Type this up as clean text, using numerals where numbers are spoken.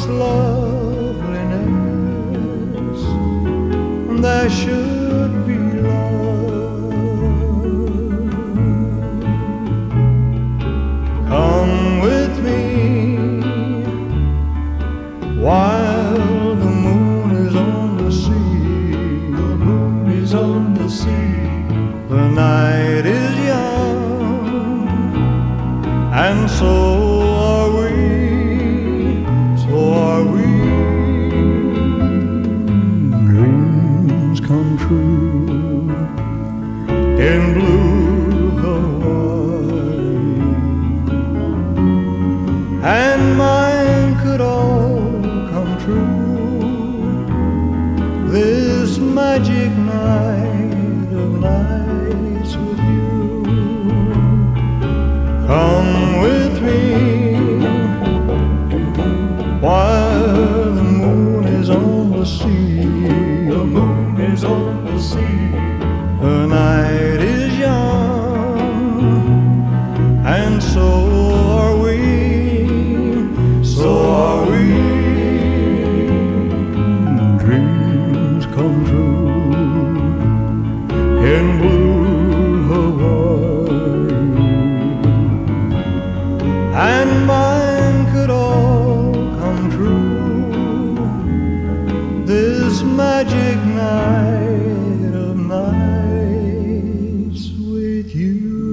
loveliness, there should be love. Come with me while the moon is on the sea. The moon is on the sea. The night is young, and so are we. So are we. Dreams come true in blue Hawaii, and mine could all come true this magic night of nights with you. Come with me while the moon is on the sea. The moon is on the sea. The night is young, and so are we. So are we. Dreams come true in blue Hawaii, and mine could all come true this magic night of nights with you.